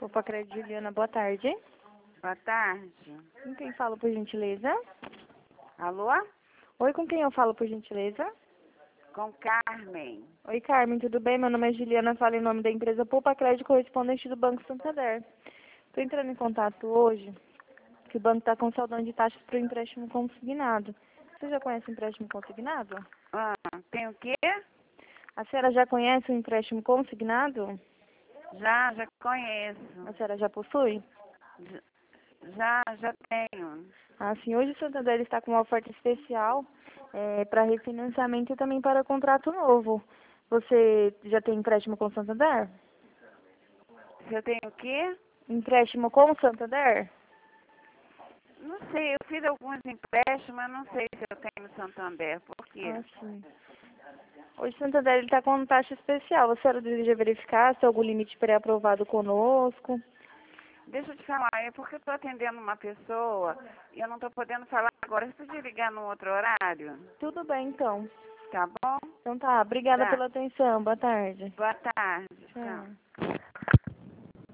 Opa, Crédito Juliana, boa tarde. Boa tarde. Com quem falo, por gentileza? Alô? Oi, com quem eu falo, por gentileza? Com Carmen. Oi, Carmen, tudo bem? Meu nome é Juliana, falo em nome da empresa Poupa Crédito, correspondente do Banco Santander. Estou entrando em contato hoje, que o banco está com saudade de taxas para o empréstimo consignado. Você já conhece o empréstimo consignado? Ah, tem o quê? A senhora já conhece o empréstimo consignado? Já conheço. A senhora já possui? Já tenho. Assim, hoje o Santander está com uma oferta especial para refinanciamento e também para contrato novo. Você já tem empréstimo com o Santander? Se eu tenho o quê? Empréstimo com o Santander? Não sei, eu fiz alguns empréstimos, mas não sei se eu tenho no Santander. Por quê? Sim. Hoje o Santander está com uma taxa especial. A senhora deseja verificar se tem algum limite pré-aprovado conosco? Deixa eu te falar, é porque eu estou atendendo uma pessoa e eu não estou podendo falar agora. Você podia ligar num outro horário? Tudo bem, então. Tá bom? Então tá, obrigada Tá. pela atenção. Boa tarde. Boa tarde. Tchau. Tchau.